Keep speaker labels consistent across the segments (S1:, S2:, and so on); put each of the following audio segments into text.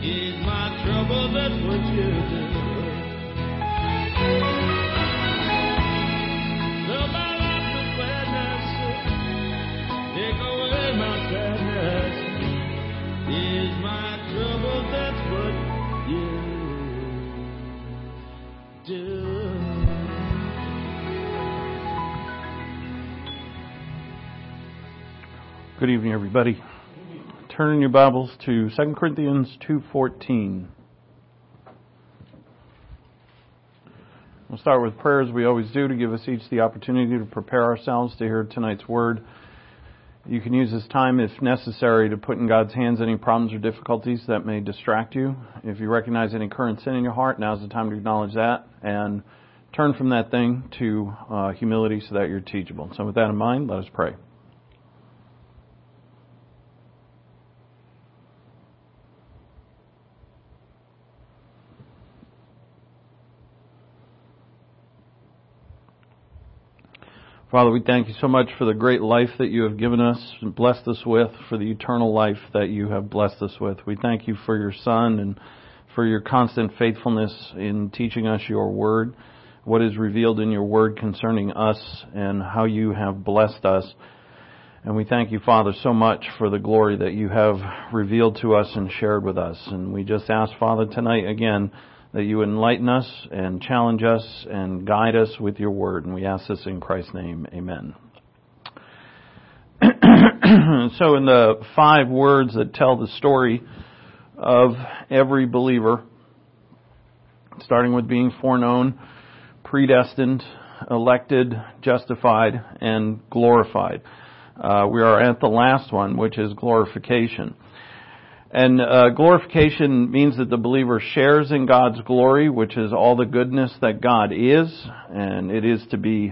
S1: Is my trouble, that's what you do. Fill my life with gladness, take away my sadness. Is my trouble, that's what you do.
S2: Good evening, everybody. Turn in your Bibles to 2 Corinthians 2:14. We'll start with prayer as we always do to give us each the opportunity to prepare ourselves to hear tonight's word. You can use this time, if necessary, to put in God's hands any problems or difficulties that may distract you. If you recognize any current sin in your heart, now's the time to acknowledge that and turn from that thing to humility so that you're teachable. So with that in mind, let us pray. Father, we thank you so much for the great life that you have given us and blessed us with, for the eternal life that you have blessed us with. We thank you for your Son and for your constant faithfulness in teaching us your word, what is revealed in your word concerning us and how you have blessed us. And we thank you, Father, so much for the glory that you have revealed to us and shared with us. And we just ask, Father, tonight again, that you enlighten us and challenge us and guide us with your word. And we ask this in Christ's name. Amen. So in the 5 words that tell the story of every believer, starting with being foreknown, predestined, elected, justified, and glorified. We are at the last one, which is glorification. And glorification means that the believer shares in God's glory, which is all the goodness that God is, and it is to be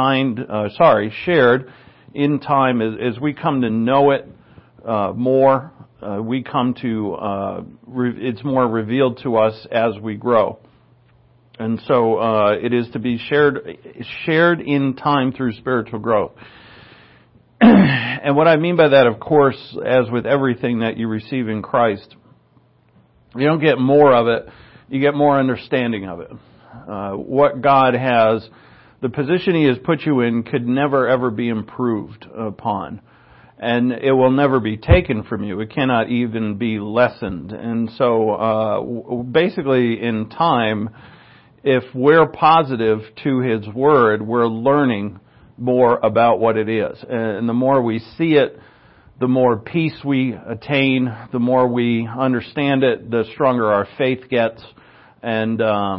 S2: shared in time as we come to know it more. We come to it's more revealed to us as we grow, and so it is to be shared in time through spiritual growth. And what I mean by that, of course, as with everything that you receive in Christ, you don't get more of it, you get more understanding of it. What God has, the position He has put you in could never ever be improved upon. And it will never be taken from you. It cannot even be lessened. And so, basically in time, if we're positive to His Word, we're learning more about what it is. And the more we see it, the more peace we attain, the more we understand it, the stronger our faith gets. And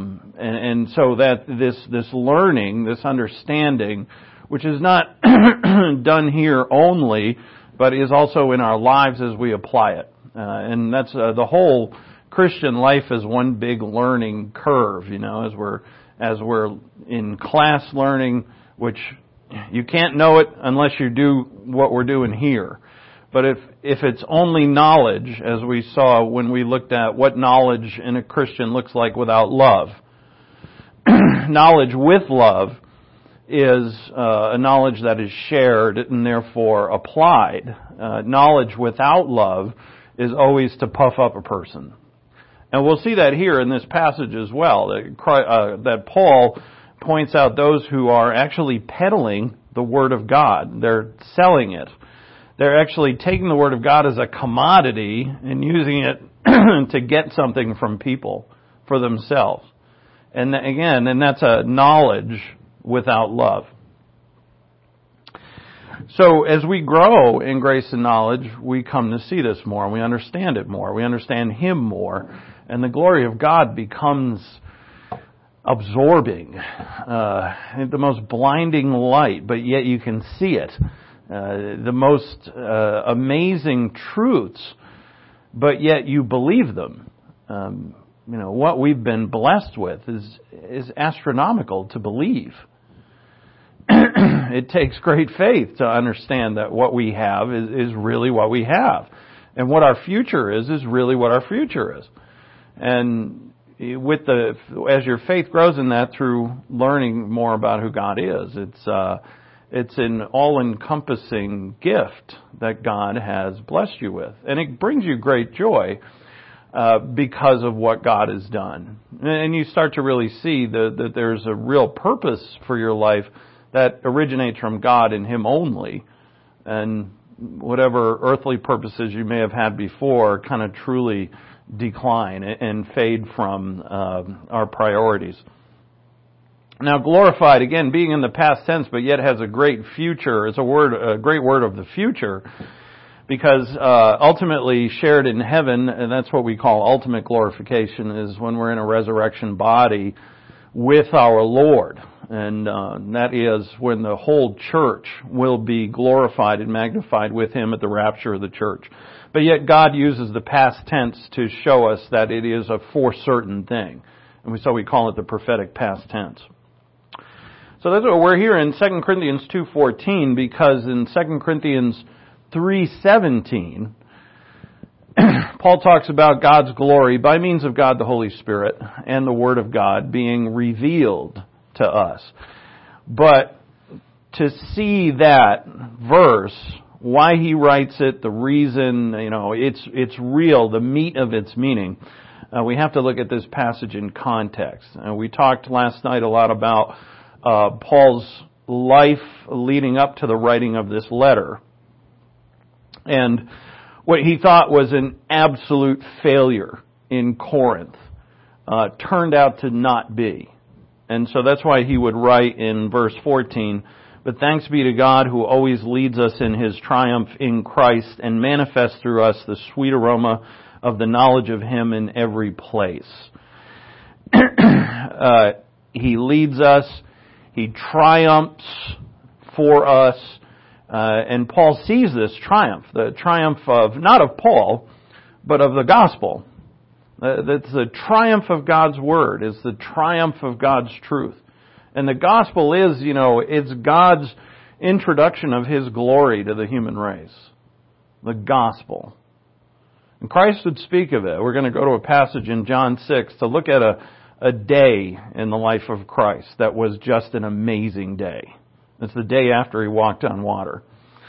S2: so that this learning, this understanding, which is not done here only, but is also in our lives as we apply it. And that's the whole Christian life is one big learning curve, as we're in class learning, which you can't know it unless you do what we're doing here. But if it's only knowledge, as we saw when we looked at what knowledge in a Christian looks like without love, knowledge with love is a knowledge that is shared and therefore applied. Knowledge without love is always to puff up a person. And we'll see that here in this passage as well, that Paul points out those who are actually peddling the Word of God. They're selling it. They're actually taking the Word of God as a commodity and using it to get something from people for themselves. And again, that's a knowledge without love. So as we grow in grace and knowledge, we come to see this more. We understand it more. We understand Him more. And the glory of God becomes absorbing, the most blinding light, but yet you can see it. The most amazing truths, but yet you believe them. What we've been blessed with is astronomical to believe. It takes great faith to understand that what we have is really what we have. And what our future is really what our future is. And as your faith grows in that through learning more about who God is, it's an all-encompassing gift that God has blessed you with. And it brings you great joy. because of what God has done. And you start to really see that there's a real purpose for your life that originates from God and Him only. And whatever earthly purposes you may have had before kind of truly decline and fade from our priorities. Now, glorified, again, being in the past tense, but yet has a great future, is a great word of the future, because ultimately shared in heaven, and that's what we call ultimate glorification, is when we're in a resurrection body with our Lord. And that is when the whole church will be glorified and magnified with Him at the rapture of the church. But yet God uses the past tense to show us that it is a for certain thing. And so we call it the prophetic past tense. So that's what we're here in 2 Corinthians 2:14, because in 2 Corinthians 3:17, Paul talks about God's glory by means of God the Holy Spirit and the Word of God being revealed to us. But to see that verse, why he writes it, the reason, it's real, the meat of its meaning, we have to look at this passage in context. We talked last night a lot about Paul's life leading up to the writing of this letter. And what he thought was an absolute failure in Corinth turned out to not be. And so that's why he would write in verse 14, "But thanks be to God who always leads us in His triumph in Christ and manifests through us the sweet aroma of the knowledge of Him in every place." He leads us. He triumphs for us. And Paul sees this triumph, the triumph of, not of Paul, but of the gospel. That's the triumph of God's Word, is the triumph of God's truth. And the gospel is, it's God's introduction of His glory to the human race. The gospel. And Christ would speak of it. We're going to go to a passage in John 6 to look at a day in the life of Christ that was just an amazing day. It's the day after He walked on water.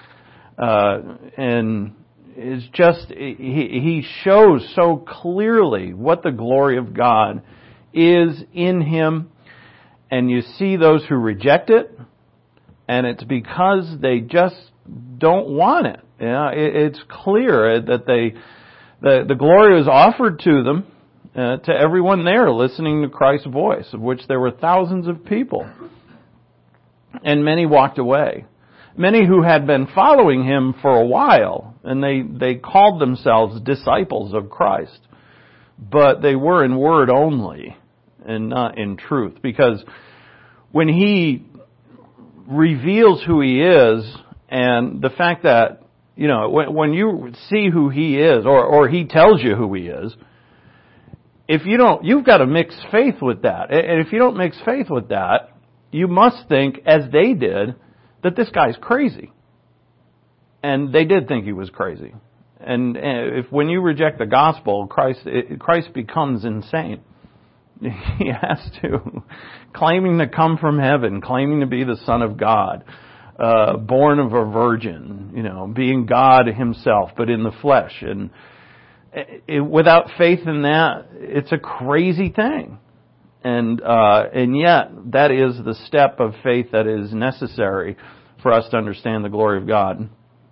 S2: And it's just, He shows so clearly what the glory of God is in Him. And you see those who reject it, and it's because they just don't want it. It's clear that the glory was offered to them, to everyone there listening to Christ's voice, of which there were thousands of people. And many walked away. Many who had been following Him for a while, and they called themselves disciples of Christ. But they were in word only, and not in truth. Because when He reveals who He is, and the fact that, when you see who He is, or He tells you who He is, you've got to mix faith with that. And if you don't mix faith with that, you must think, as they did, that this guy's crazy. And they did think he was crazy. And when you reject the gospel, Christ becomes insane. He has to. Claiming to come from heaven, claiming to be the Son of God, born of a virgin, being God Himself, but in the flesh. And without faith in that, it's a crazy thing. And yet, that is the step of faith that is necessary for us to understand the glory of God.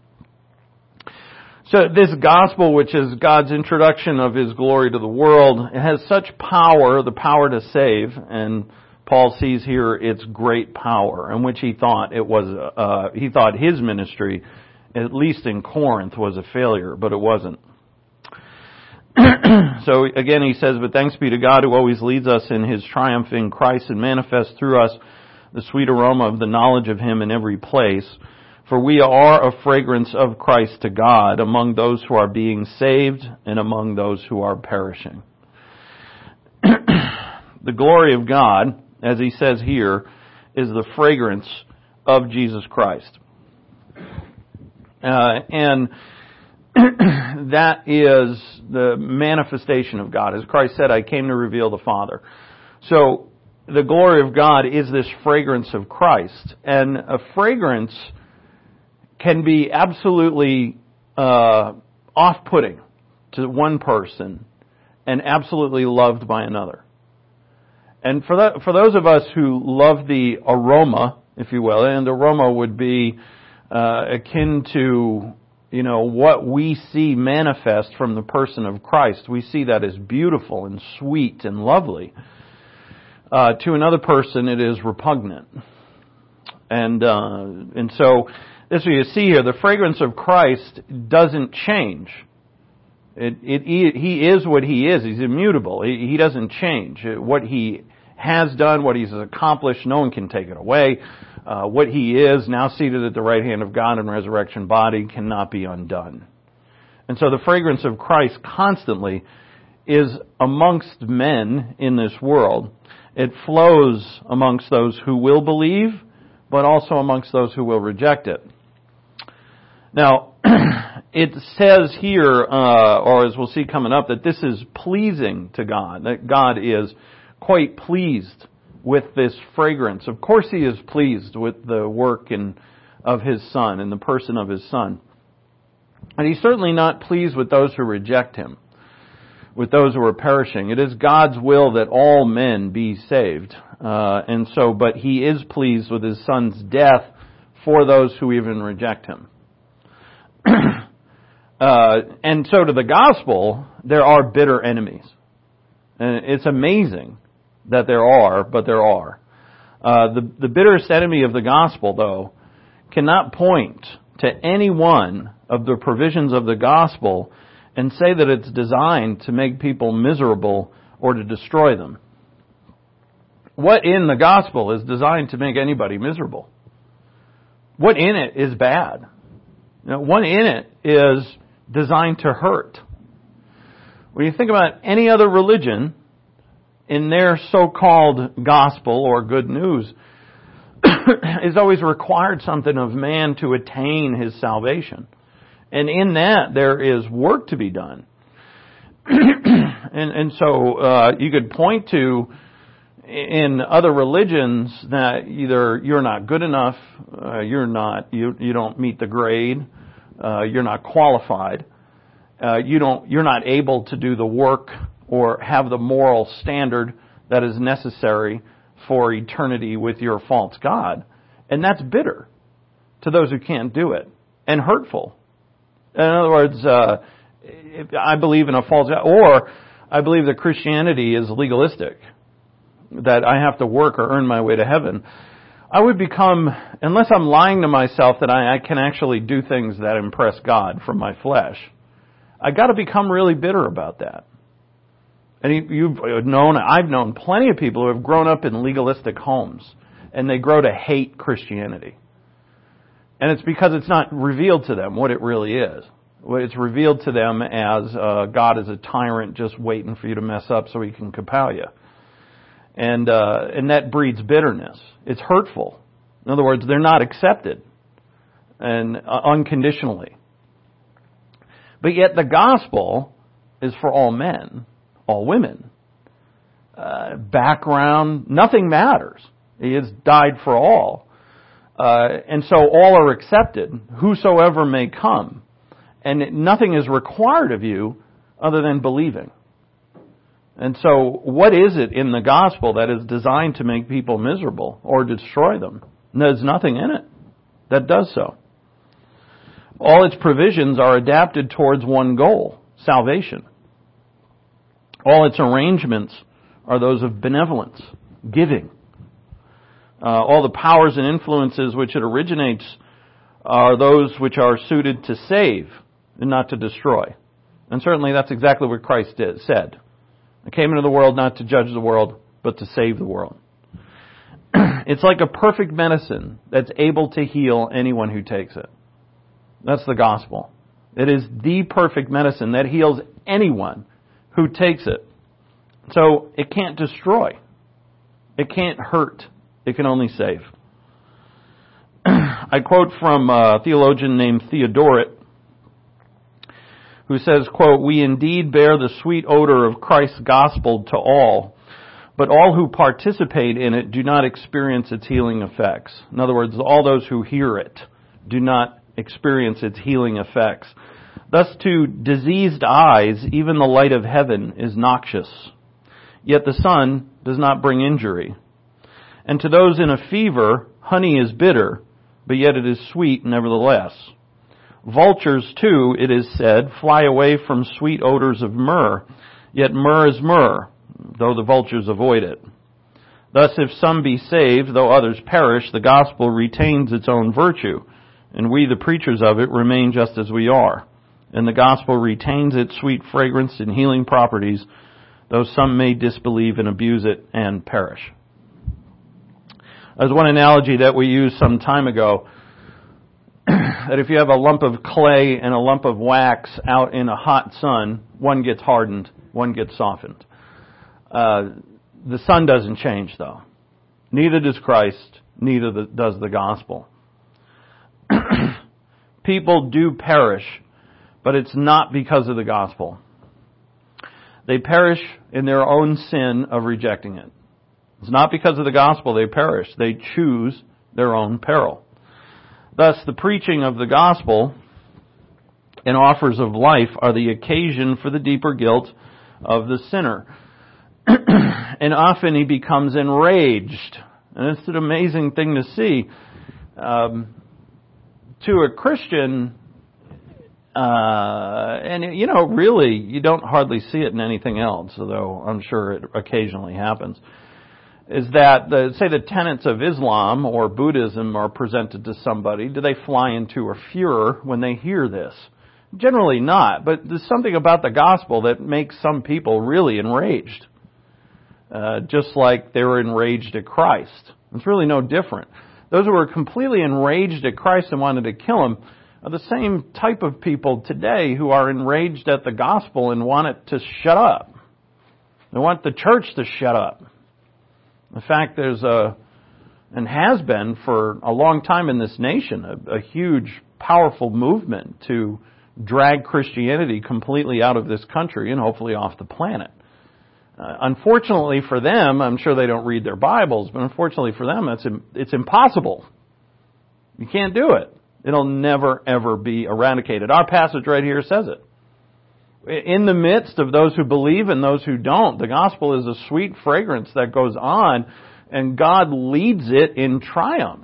S2: So this gospel, which is God's introduction of His glory to the world, it has such power, the power to save, and Paul sees here its great power, in which he thought he thought his ministry, at least in Corinth, was a failure, but it wasn't. So again he says, "But thanks be to God who always leads us in His triumph in Christ and manifests through us the sweet aroma of the knowledge of Him in every place. For we are a fragrance of Christ to God among those who are being saved and among those who are perishing." The glory of God, as he says here, is the fragrance of Jesus Christ. And that is the manifestation of God. As Christ said, "I came to reveal the Father." So the glory of God is this fragrance of Christ. And a fragrance can be absolutely off-putting to one person and absolutely loved by another. And for those of us who love the aroma, if you will, and aroma would be akin to, what we see manifest from the person of Christ. We see that as beautiful and sweet and lovely. To another person, it is repugnant. And so, this is what you see here. The fragrance of Christ doesn't change. He is what He is. He's immutable. He doesn't change. What He has done, what He's accomplished, no one can take it away. What He is, now seated at the right hand of God in resurrection body, cannot be undone. And so the fragrance of Christ constantly is amongst men in this world. It flows amongst those who will believe, but also amongst those who will reject it. Now, it says here, or as we'll see coming up, that this is pleasing to God, that God is quite pleased with this fragrance. Of course He is pleased with the work of His Son and the person of His Son. And He's certainly not pleased with those who reject Him, with those who are perishing. It is God's will that all men be saved. But He is pleased with His Son's death for those who even reject Him. And so to the gospel, there are bitter enemies. And it's amazing that there are, but there are. The bitterest enemy of the gospel, though, cannot point to any one of the provisions of the gospel and say that it's designed to make people miserable or to destroy them. What in the gospel is designed to make anybody miserable? What in it is bad? What in it is designed to hurt? When you think about any other religion, in their so-called gospel or good news, is always required something of man to attain his salvation. And in that, there is work to be done. So you could point to, in other religions, that either you're not good enough, you don't meet the grade, you're not qualified, you're not able to do the work or have the moral standard that is necessary for eternity with your false God. And that's bitter to those who can't do it, and hurtful. In other words, I believe in a false God, or I believe that Christianity is legalistic, that I have to work or earn my way to heaven. I would become, unless I'm lying to myself that I can actually do things that impress God from my flesh, I got to become really bitter about that. And I've known plenty of people who have grown up in legalistic homes, and they grow to hate Christianity. And it's because it's not revealed to them what it really is. It's revealed to them as God is a tyrant just waiting for you to mess up so He can kapow you. And that breeds bitterness. It's hurtful. In other words, they're not accepted and unconditionally. But yet the gospel is for all men, all women. Background, nothing matters. He has died for all. And so all are accepted, whosoever may come. And nothing is required of you other than believing. And so what is it in the gospel that is designed to make people miserable or destroy them? There's nothing in it that does so. All its provisions are adapted towards one goal, salvation. All its arrangements are those of benevolence, giving. All the powers and influences which it originates are those which are suited to save and not to destroy. And certainly that's exactly what Christ said. I came into the world not to judge the world, but to save the world. It's like a perfect medicine that's able to heal anyone who takes it. That's the gospel. It is the perfect medicine that heals anyone who takes it. So it can't destroy. It can't hurt. It can only save. I quote from a theologian named Theodoret, who says, quote, "We indeed bear the sweet odor of Christ's gospel to all, but all who participate in it do not experience its healing effects." In other words, all those who hear it do not experience its healing effects. Thus to diseased eyes, even the light of heaven is noxious. Yet the sun does not bring injury. And to those in a fever, honey is bitter, but yet it is sweet nevertheless. Vultures, too, it is said, fly away from sweet odors of myrrh, yet myrrh is myrrh, though the vultures avoid it. Thus, if some be saved, though others perish, the gospel retains its own virtue, and we, the preachers of it, remain just as we are. And the gospel retains its sweet fragrance and healing properties, though some may disbelieve and abuse it and perish. There's one analogy that we used some time ago, that if you have a lump of clay and a lump of wax out in a hot sun, one gets hardened, one gets softened. The sun doesn't change, though. Neither does Christ, neither does the gospel. People do perish, but it's not because of the gospel. They perish in their own sin of rejecting it. It's not because of the gospel they perish. They choose their own peril. Thus, the preaching of the gospel and offers of life are the occasion for the deeper guilt of the sinner. And often he becomes enraged. And it's an amazing thing to see. To a Christian, and really, you don't hardly see it in anything else, although I'm sure it occasionally happens, is that, say the tenets of Islam or Buddhism are presented to somebody. Do they fly into a furor when they hear this? Generally not, but there's something about the gospel that makes some people really enraged. Just like they were enraged at Christ. It's really no different. Those who were completely enraged at Christ and wanted to kill him are the same type of people today who are enraged at the gospel and want it to shut up. They want the church to shut up. In fact, there's and has been for a long time in this nation, a huge, powerful movement to drag Christianity completely out of this country and hopefully off the planet. Unfortunately for them, I'm sure they don't read their Bibles, but unfortunately for them, it's impossible. You can't do it. It'll never, ever be eradicated. Our passage right here says it. In the midst of those who believe and those who don't, the gospel is a sweet fragrance that goes on, and God leads it in triumph.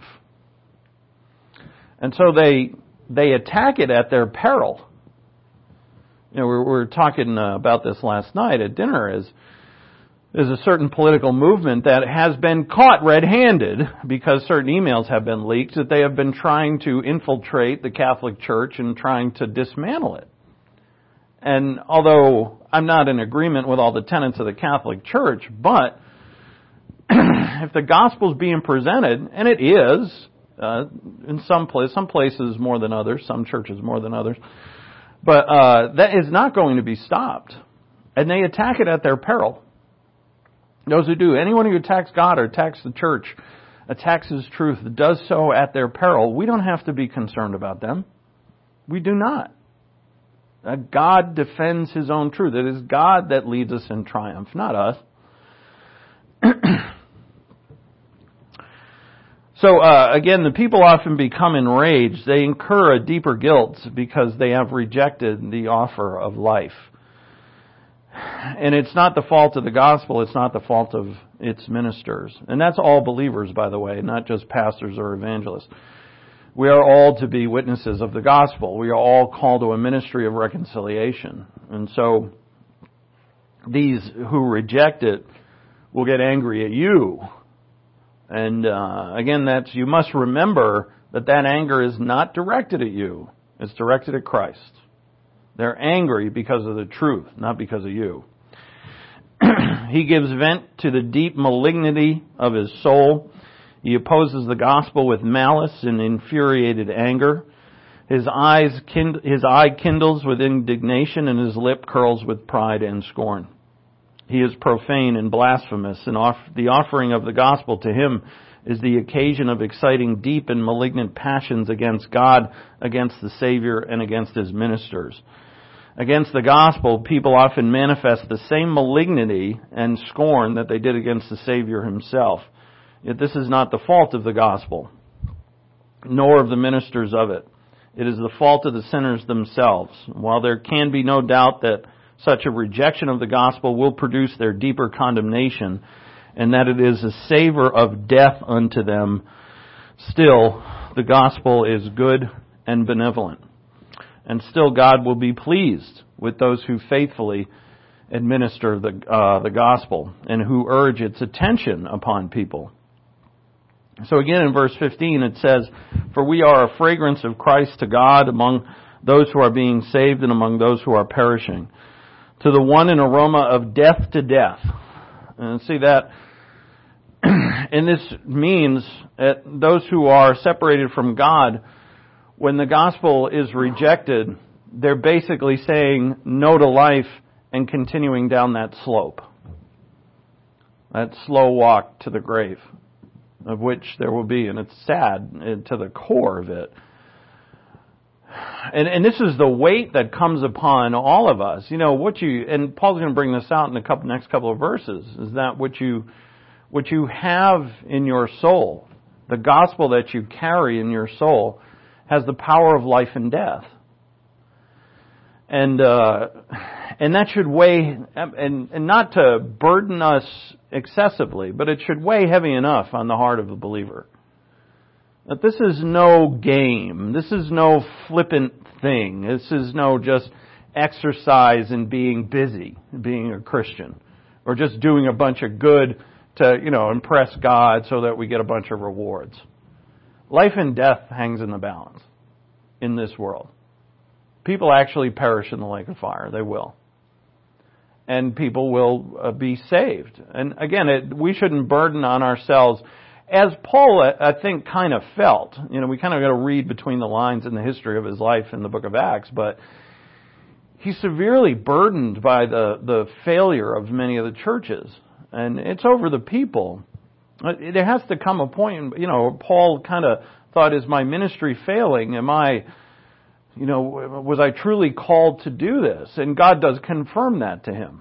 S2: And so they attack it at their peril. We were talking about this last night at dinner. There's a certain political movement that has been caught red-handed because certain emails have been leaked that they have been trying to infiltrate the Catholic Church and trying to dismantle it. And although I'm not in agreement with all the tenets of the Catholic Church, but if the gospel is being presented, and it is, in some places more than others, some churches more than others, but that is not going to be stopped. And they attack it at their peril. Those who do, anyone who attacks God or attacks the church, attacks His truth, does so at their peril. We don't have to be concerned about them. We do not. God defends His own truth. It is God that leads us in triumph, not us. So, again, the people often become enraged. They incur a deeper guilt because they have rejected the offer of life. And it's not the fault of the gospel, it's not the fault of its ministers. And that's all believers, by the way, not just pastors or evangelists. We are all to be witnesses of the gospel. We are all called to a ministry of reconciliation. And so these who reject it will get angry at you. And again, you must remember that anger is not directed at you. It's directed at Christ. They're angry because of the truth, not because of you. He gives vent to the deep malignity of his soul. He opposes the gospel with malice and infuriated anger. His eye kindles with indignation, and his lip curls with pride and scorn. He is profane and blasphemous, and the offering of the gospel to him is the occasion of exciting deep and malignant passions against God, against the Savior, and against His ministers. Against the gospel, people often manifest the same malignity and scorn that they did against the Savior Himself. Yet this is not the fault of the gospel, nor of the ministers of it. It is the fault of the sinners themselves. While there can be no doubt that such a rejection of the gospel will produce their deeper condemnation, and that it is a savor of death unto them, still the gospel is good and benevolent. And still God will be pleased with those who faithfully administer the gospel and who urge its attention upon people. So again in verse 15 it says, "For we are a fragrance of Christ to God among those who are being saved and among those who are perishing. To the one an aroma of death to death." And see that, and this means that those who are separated from God, when the gospel is rejected, they're basically saying no to life and continuing down that slope. That slow walk to the grave, of which there will be, and it's sad to the core of it. And this is the weight that comes upon all of us. You know, and Paul's going to bring this out in the next couple of verses, is that what you have in your soul, the gospel that you carry in your soul, has the power of life and death. And that should weigh, and not to burden us excessively, but it should weigh heavy enough on the heart of the believer. That this is no game. This is no flippant thing. This is no just exercise in being busy, being a Christian, or just doing a bunch of good to, impress God so that we get a bunch of rewards. Life and death hangs in the balance in this world. People actually perish in the lake of fire. They will. And people will be saved. And again, we shouldn't burden on ourselves, as Paul, I think, kind of felt. We kind of got to read between the lines in the history of his life in the book of Acts, but he's severely burdened by the failure of many of the churches. And it's over the people. There has to come a point, Paul kind of thought, is my ministry failing? Was I truly called to do this? And God does confirm that to him.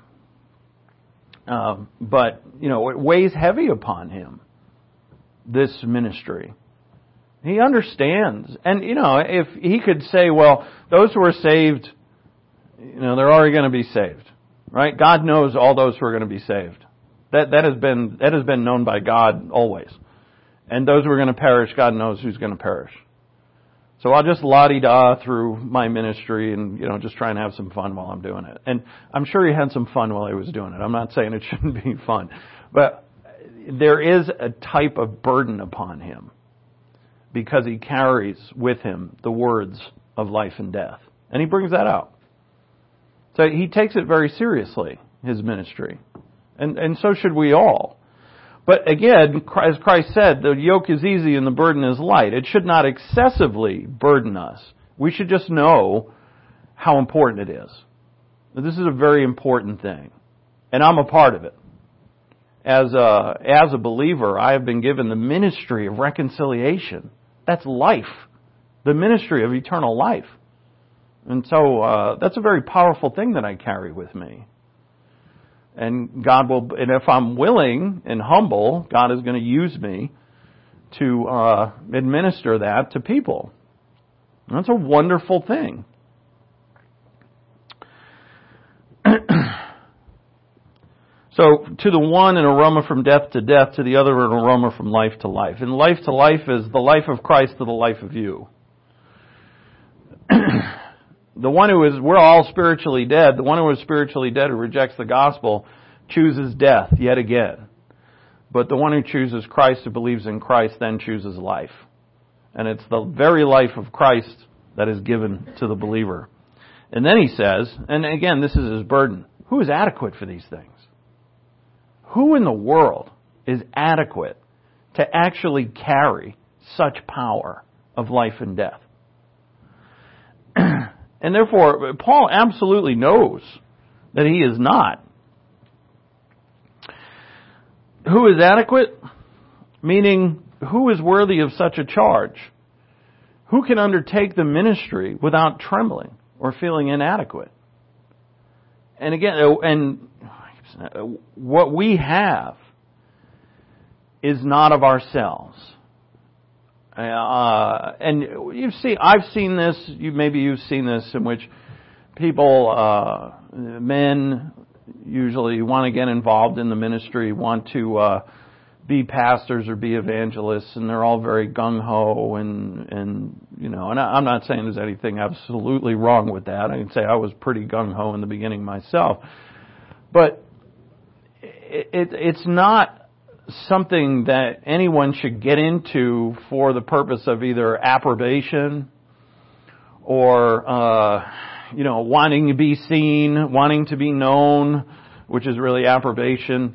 S2: But it weighs heavy upon him, this ministry. He understands. And, if he could say, well, those who are saved, they're already going to be saved. Right? God knows all those who are going to be saved. That has been known by God always. And those who are going to perish, God knows who's going to perish. So I'll just la-di-da through my ministry and, just try and have some fun while I'm doing it. And I'm sure he had some fun while he was doing it. I'm not saying it shouldn't be fun. But there is a type of burden upon him because he carries with him the words of life and death. And he brings that out. So he takes it very seriously, his ministry. And so should we all. But again, as Christ said, the yoke is easy and the burden is light. It should not excessively burden us. We should just know how important it is. This is a very important thing. And I'm a part of it. As a believer, I have been given the ministry of reconciliation. That's life. The ministry of eternal life. And so that's a very powerful thing that I carry with me. And God will, and if I'm willing and humble, God is going to use me to administer that to people. And that's a wonderful thing. So, to the one, an aroma from death to death, to the other, an aroma from life to life. And life to life is the life of Christ to the life of you. The one who is, we're all spiritually dead. The one who is spiritually dead, who rejects the gospel, chooses death yet again. But the one who chooses Christ, who believes in Christ, then chooses life. And it's the very life of Christ that is given to the believer. And then he says, and again, this is his burden, who is adequate for these things? Who in the world is adequate to actually carry such power of life and death? And therefore, Paul absolutely knows that he is not. Who is adequate? Meaning, who is worthy of such a charge? Who can undertake the ministry without trembling or feeling inadequate? And again, what we have is not of ourselves. And I've seen this, maybe you've seen this, in which people, men usually want to get involved in the ministry, want to be pastors or be evangelists, and they're all very gung-ho, and I'm not saying there's anything absolutely wrong with that. I can say I was pretty gung-ho in the beginning myself. But it's not something that anyone should get into for the purpose of either approbation or, wanting to be seen, wanting to be known, which is really approbation,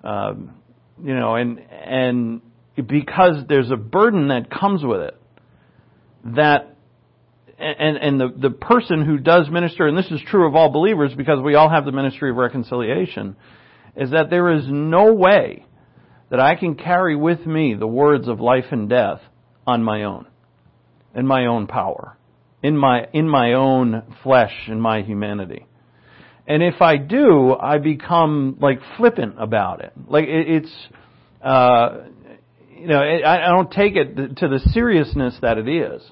S2: and because there's a burden that comes with it, that, and the person who does minister, and this is true of all believers because we all have the ministry of reconciliation, is that there is no way that I can carry with me the words of life and death on my own, in my own power, in my own flesh, in my humanity. And if I do, I become like flippant about it. Like I don't take it to the seriousness that it is.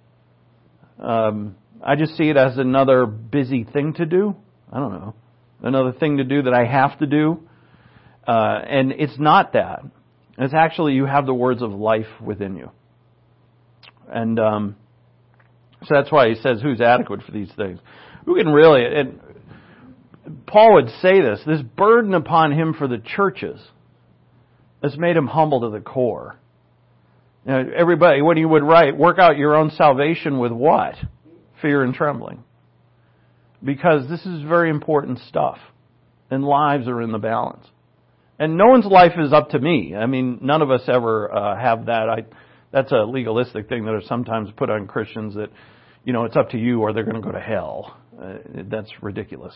S2: I just see it as another busy thing to do. I don't know. Another thing to do that I have to do. And it's not that. It's actually you have the words of life within you. And so that's why he says, who's adequate for these things? Who can really, and Paul would say this burden upon him for the churches has made him humble to the core. Everybody, when he would write, work out your own salvation with what? Fear and trembling. Because this is very important stuff. And lives are in the balance. And no one's life is up to me. I mean, none of us ever have that. That's a legalistic thing that is sometimes put on Christians that, it's up to you or they're going to go to hell. That's ridiculous.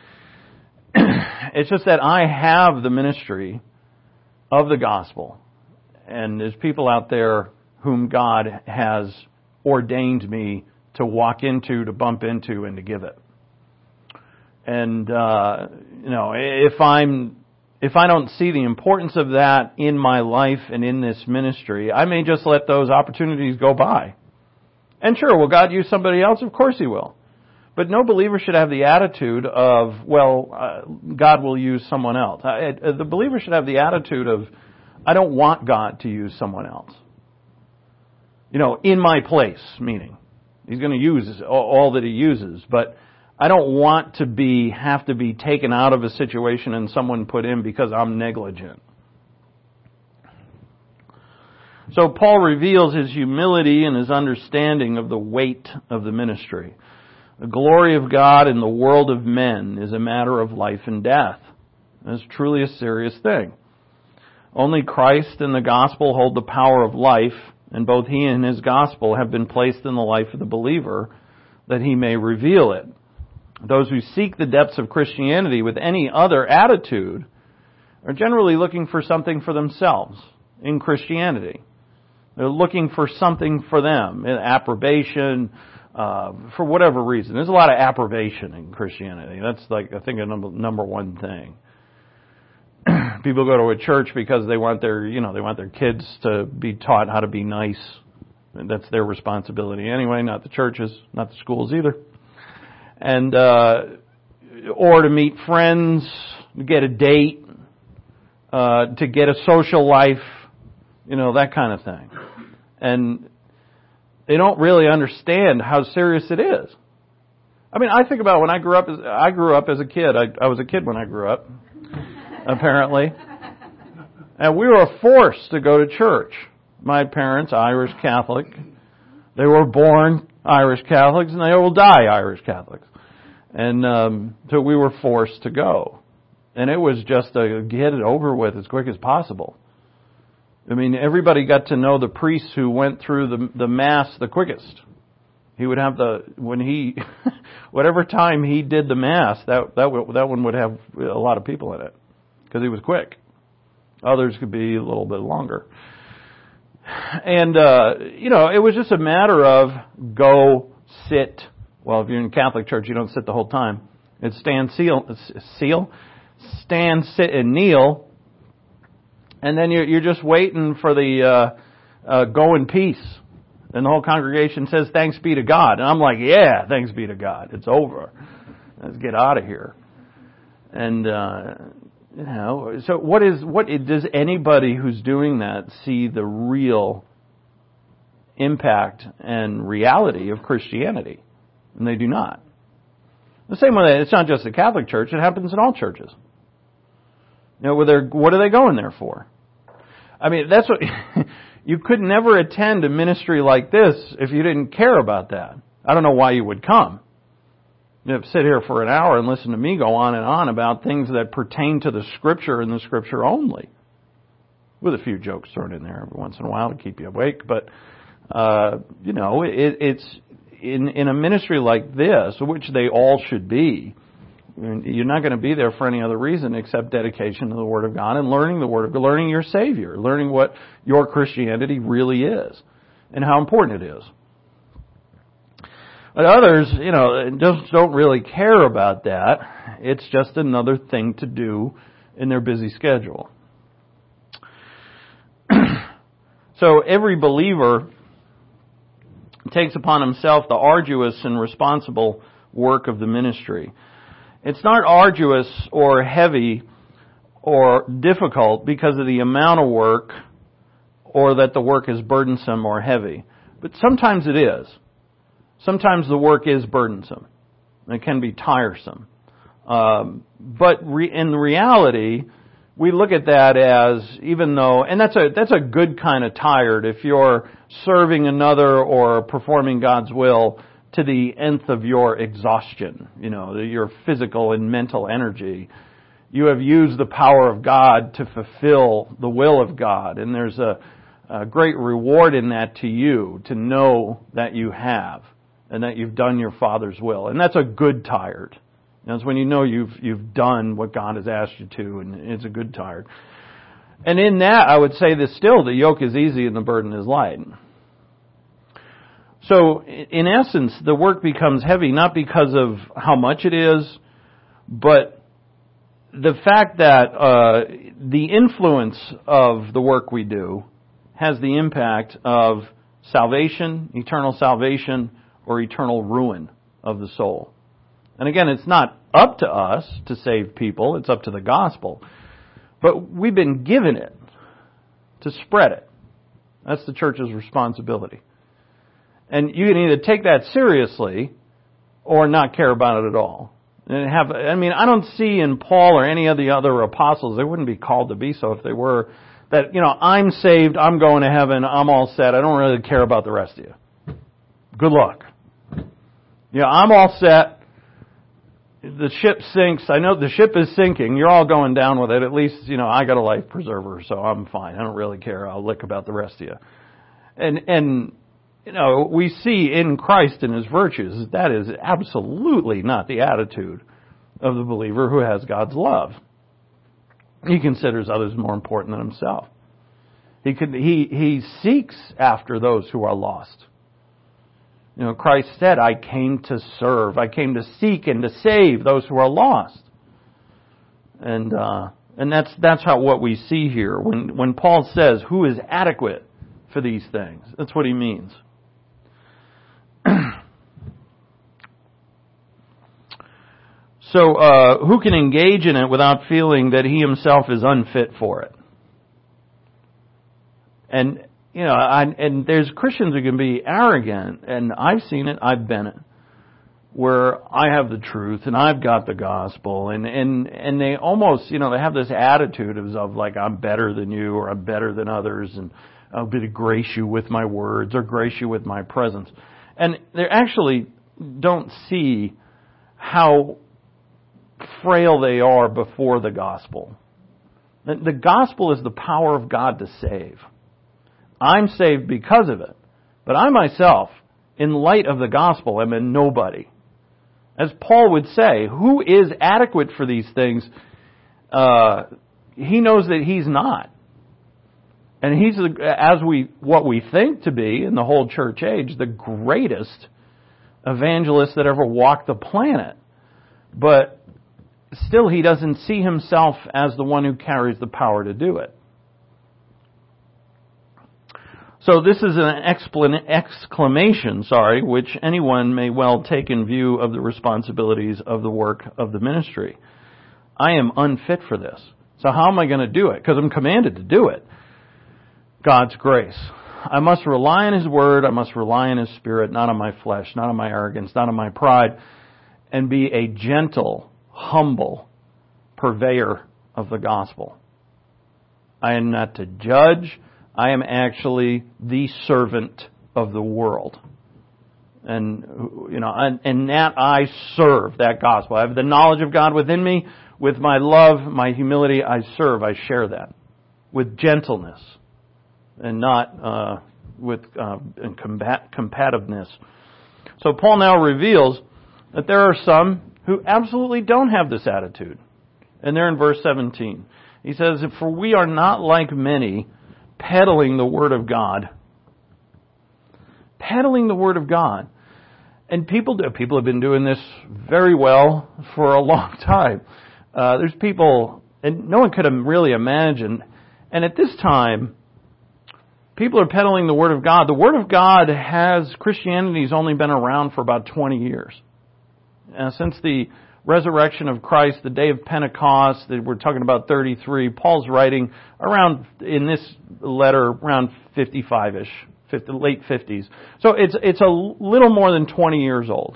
S2: It's just that I have the ministry of the gospel. And there's people out there whom God has ordained me to walk into, to bump into, and to give it. And, if I don't see the importance of that in my life and in this ministry, I may just let those opportunities go by. And sure, will God use somebody else? Of course He will. But no believer should have the attitude of, God will use someone else. The believer should have the attitude of, I don't want God to use someone else. In my place, meaning. He's going to use all that He uses, but I don't want to have to be taken out of a situation and someone put in because I'm negligent. So Paul reveals his humility and his understanding of the weight of the ministry. The glory of God in the world of men is a matter of life and death. It's truly a serious thing. Only Christ and the gospel hold the power of life, and both He and His gospel have been placed in the life of the believer that He may reveal it. Those who seek the depths of Christianity with any other attitude are generally looking for something for themselves in Christianity. They're looking for something for them, approbation, for whatever reason. There's a lot of approbation in Christianity. That's I think a number one thing. People go to a church because they want their kids to be taught how to be nice. And that's their responsibility anyway, not the churches, not the schools either. And, or to meet friends, to get a date, to get a social life, that kind of thing. And they don't really understand how serious it is. I mean, I think about when I grew up as a kid. I was a kid when I grew up, apparently. And we were forced to go to church. My parents, Irish Catholic. They were born Irish Catholics and they will die Irish Catholics. And so we were forced to go. And it was just to get it over with as quick as possible. I mean, everybody got to know the priest who went through the Mass the quickest. He would have whatever time he did the Mass, that one would have a lot of people in it. Because he was quick. Others could be a little bit longer. And, it was just a matter of go, sit. Well, if you're in Catholic church, you don't sit the whole time. It's stand, sit, and kneel. And then you're just waiting for the go in peace And the whole congregation says, thanks be to God. And I'm like, yeah, thanks be to God. It's over. Let's get out of here. And, so does anybody who's doing that see the real impact and reality of Christianity? And they do not. The same way, it's not just the Catholic Church, it happens in all churches. What are they going there for? I mean, that's what, you could never attend a ministry like this if you didn't care about that. I don't know why you would come. You sit here for an hour and listen to me go on and on about things that pertain to the Scripture and the Scripture only. With a few jokes thrown in there every once in a while to keep you awake. But, it's in a ministry like this, which they all should be, you're not going to be there for any other reason except dedication to the Word of God and learning the Word of God, learning your Savior, learning what your Christianity really is and how important it is. But others, just don't really care about that. It's just another thing to do in their busy schedule. So every believer takes upon himself the arduous and responsible work of the ministry. It's not arduous or heavy or difficult because of the amount of work or that the work is burdensome or heavy. But sometimes it is. Sometimes the work is burdensome. It can be tiresome. But in reality, we look at that as, even though, and that's a good kind of tired if you're serving another or performing God's will to the nth of your exhaustion, your physical and mental energy. You have used the power of God to fulfill the will of God, and there's a great reward in that to you, to know that you have, and that you've done your Father's will. And that's a good tired. That's when you know you've done what God has asked you to, and it's a good tired. And in that, I would say that still the yoke is easy and the burden is light. So, in essence, the work becomes heavy not because of how much it is, but the fact that the influence of the work we do has the impact of salvation, eternal salvation, or eternal ruin of the soul. And again, it's not up to us to save people, it's up to the gospel. But we've been given it to spread it. That's the church's responsibility. And you can either take that seriously or not care about it at all. And I don't see in Paul or any of the other apostles, they wouldn't be called to be so if they were, that, I'm saved, I'm going to heaven, I'm all set, I don't really care about the rest of you. Good luck. I'm all set. The ship sinks. I know the ship is sinking. You're all going down with it. At least, I got a life preserver, so I'm fine. I don't really care. I'll lick about the rest of you. And we see in Christ and His virtues that is absolutely not the attitude of the believer who has God's love. He considers others more important than himself. He seeks after those who are lost. Christ said, I came to serve. I came to seek and to save those who are lost. And that's what we see here. When Paul says, who is adequate for these things? That's what he means. So, who can engage in it without feeling that he himself is unfit for it? And there's Christians who can be arrogant, and I've seen it, I've been it, where I have the truth and I've got the gospel, and they almost, they have this attitude of like, I'm better than you, or I'm better than others, and I'll be to grace you with my words or grace you with my presence. And they actually don't see how frail they are before the gospel. The gospel is the power of God to save. I'm saved because of it. But I myself, in light of the gospel, am a nobody. As Paul would say, who is adequate for these things? He knows that he's not. And he's, what we think to be, in the whole church age, the greatest evangelist that ever walked the planet. But still, he doesn't see himself as the one who carries the power to do it. So this is an exclamation, which anyone may well take in view of the responsibilities of the work of the ministry. I am unfit for this. So how am I going to do it? Because I'm commanded to do it. God's grace. I must rely on His Word. I must rely on His Spirit, not on my flesh, not on my arrogance, not on my pride, and be a gentle, humble purveyor of the gospel. I am not to judge. I am actually the servant of the world. And, and that I serve, that gospel. I have the knowledge of God within me. With my love, my humility, I serve, I share that. With gentleness. And not with combativeness. So Paul now reveals that there are some who absolutely don't have this attitude. And they're in verse 17. He says, "For we are not like many peddling the Word of God." Peddling the Word of God. And people have been doing this very well for a long time. There's people, and no one could have really imagined, and at this time, people are peddling the Word of God. The Word of God Christianity's only been around for about 20 years. Since the resurrection of Christ, the day of Pentecost, we're talking about 33, Paul's writing in this letter, around 55-ish, late 50s. So it's a little more than 20 years old.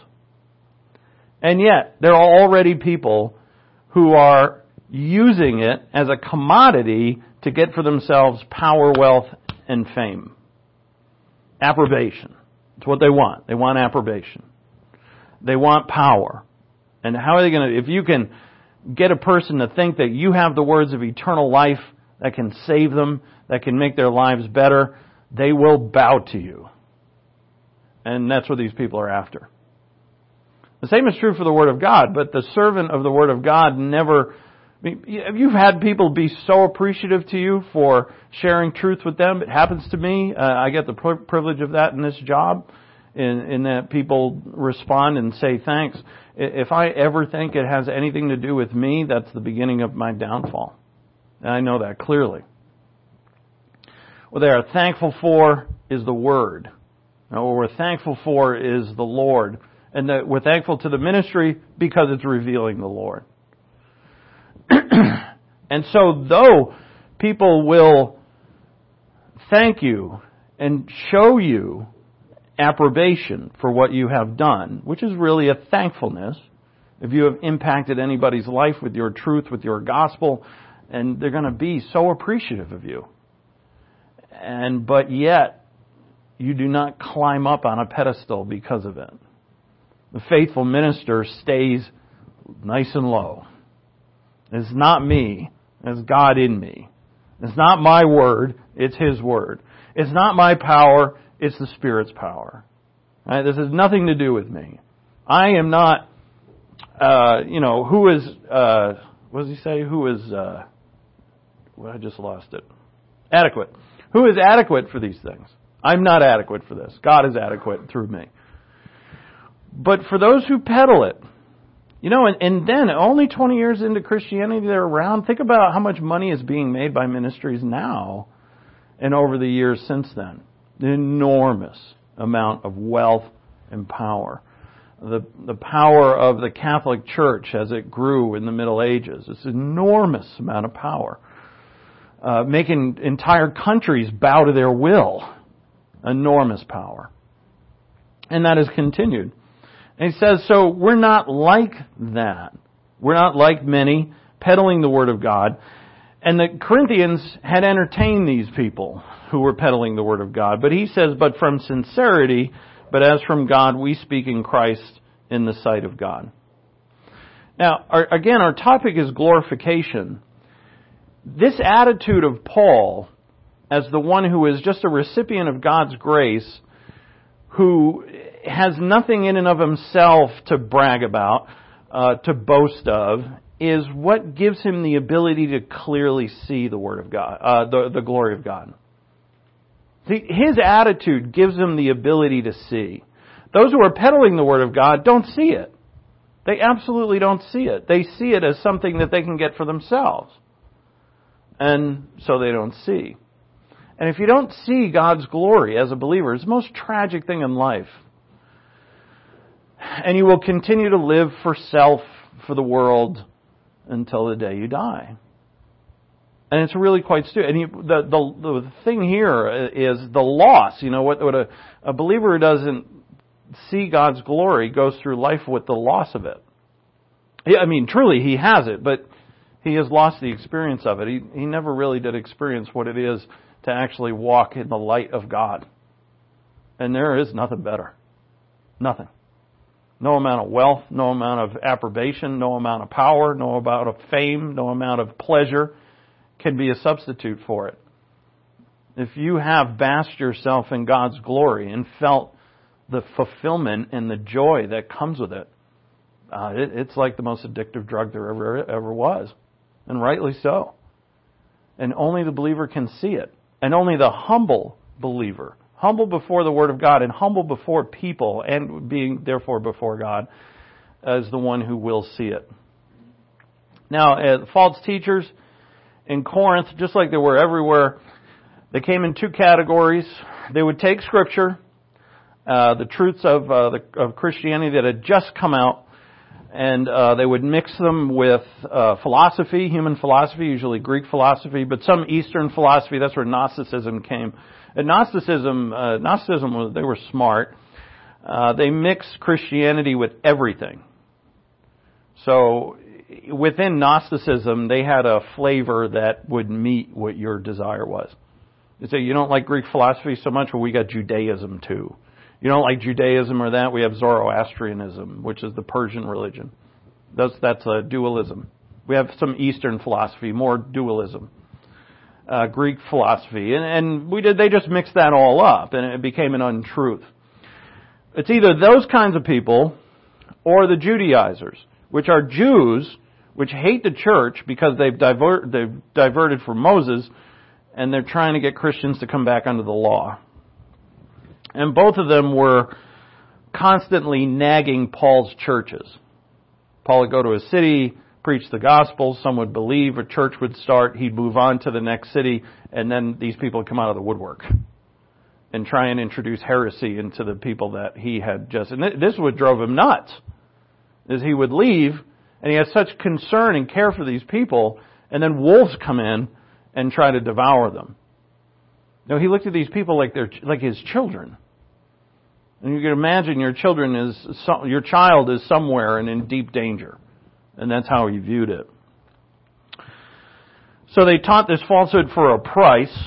S2: And yet, there are already people who are using it as a commodity to get for themselves power, wealth, and fame. Approbation. It's what they want. They want approbation. They want power. And how are they going to, if you can get a person to think that you have the words of eternal life that can save them, that can make their lives better, they will bow to you. And that's what these people are after. The same is true for the Word of God, but the servant of the Word of God never... You've had people be so appreciative to you for sharing truth with them. It happens to me. I get the privilege of that in this job, in that people respond and say thanks. If I ever think it has anything to do with me, that's the beginning of my downfall. And I know that clearly. What they are thankful for is the Word. Now, what we're thankful for is the Lord. And that we're thankful to the ministry because it's revealing the Lord. And so though people will thank you and show you approbation for what you have done, which is really a thankfulness, if you have impacted anybody's life with your truth, with your gospel, and they're going to be so appreciative of you. But yet, you do not climb up on a pedestal because of it. The faithful minister stays nice and low. It's not me. It's God in me. It's not my word. It's His word. It's not my power. It's the Spirit's power. Right? This has nothing to do with me. I am not, who is, what does he say? Who is, I just lost it. Adequate. Who is adequate for these things? I'm not adequate for this. God is adequate through me. But for those who peddle it, and then only 20 years into Christianity they're around, think about how much money is being made by ministries now and over the years since then. An enormous amount of wealth and power. The power of the Catholic Church as it grew in the Middle Ages. It's an enormous amount of power. Making entire countries bow to their will. Enormous power. And that has continued. And he says, so we're not like that. We're not like many peddling the Word of God. And the Corinthians had entertained these people who were peddling the Word of God. But he says, but from sincerity, but as from God, we speak in Christ in the sight of God. Now, our topic is glorification. This attitude of Paul, as the one who is just a recipient of God's grace, who has nothing in and of himself to brag about, to boast of, is what gives him the ability to clearly see the Word of God, the glory of God. See, his attitude gives him the ability to see. Those who are peddling the Word of God don't see it. They absolutely don't see it. They see it as something that they can get for themselves. And so they don't see. And if you don't see God's glory as a believer, it's the most tragic thing in life. And you will continue to live for self, for the world, until the day you die. And it's really quite stupid. And the thing here is the loss. You know, what a believer who doesn't see God's glory goes through life with the loss of it. I mean, truly, he has it, but he has lost the experience of it. He never really did experience what it is to actually walk in the light of God. And there is nothing better. Nothing. No amount of wealth, no amount of approbation, no amount of power, no amount of fame, no amount of pleasure can be a substitute for it. If you have basked yourself in God's glory and felt the fulfillment and the joy that comes with it, it's like the most addictive drug there ever was. And rightly so. And only the believer can see it. And only the humble believer, humble before the Word of God and humble before people and being therefore before God, is the one who will see it. Now, false teachers in Corinth, just like they were everywhere, they came in two categories. They would take Scripture, the truths of Christianity that had just come out, and they would mix them with philosophy, human philosophy, usually Greek philosophy, but some Eastern philosophy. That's where Gnosticism came. And Gnosticism, they were smart. They mixed Christianity with everything. So within Gnosticism, they had a flavor that would meet what your desire was. You say, you don't like Greek philosophy so much? Well, we got Judaism too. You don't like Judaism or that? We have Zoroastrianism, which is the Persian religion. That's a dualism. We have some Eastern philosophy, more dualism. Greek philosophy. And they just mixed that all up, and it became an untruth. It's either those kinds of people or the Judaizers, which are Jews which hate the church because they've diverted from Moses, and they're trying to get Christians to come back under the law. And both of them were constantly nagging Paul's churches. Paul would go to a city, preach the gospel, some would believe, a church would start, he'd move on to the next city, and then these people would come out of the woodwork and try and introduce heresy into the people that he had just... And this is what drove him nuts, is he would leave, and he had such concern and care for these people, and then wolves come in and try to devour them. Now, he looked at these people like his children. And you can imagine your child is somewhere and in deep danger. And that's how he viewed it. So they taught this falsehood for a price